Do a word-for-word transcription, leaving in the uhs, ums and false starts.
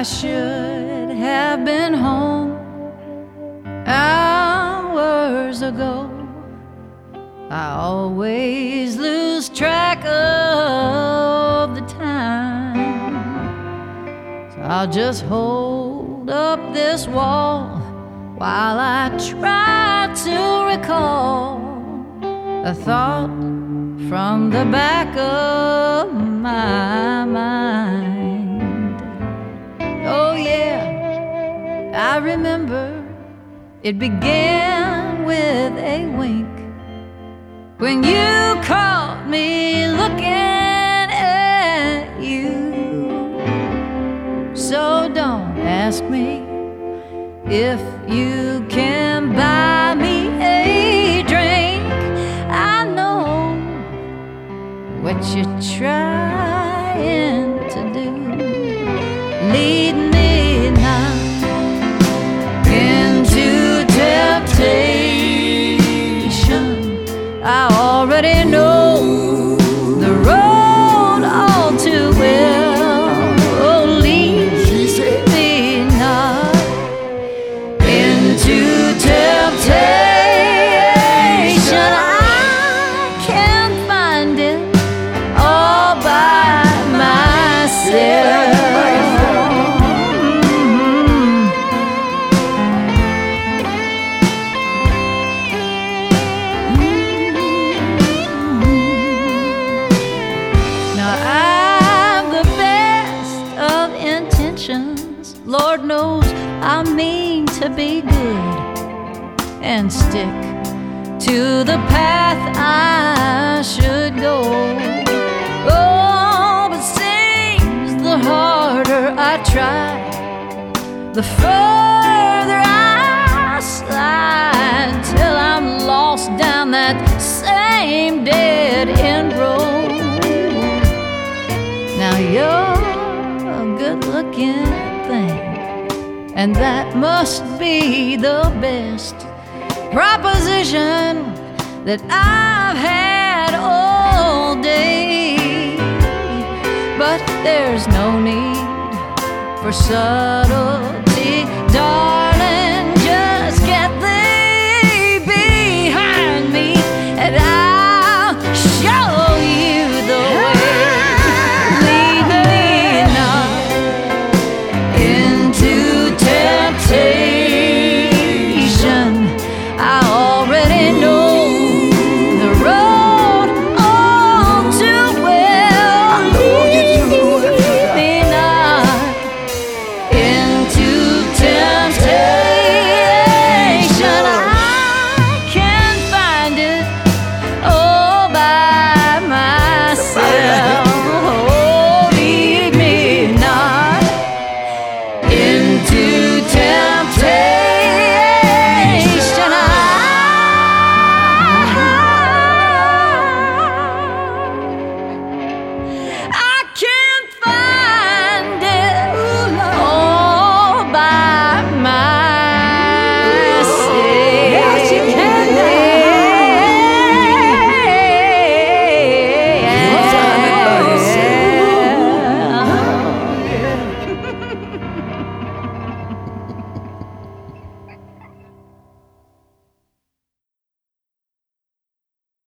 should have been home hours ago. I always lose track of the time, so I'll just hold up this wall while I try to recall a thought from the back of my mind. Oh yeah, I remember it began with a wink when you caught me looking at you. So don't ask me if you can buy me a drink. I know what you're trying to do. Lead me now into temptation. I already know the road all too well. Oh, lead me not into temptation. I can't find it all by myself. Lord knows I mean to be good and stick to the path I should go. Oh, but seems the harder I try, the further I slide, till I'm lost down that same dead-end road. Now you're a good-looking thing, and that must be the best proposition that I've had all day. But there's no need for subtlety, darling.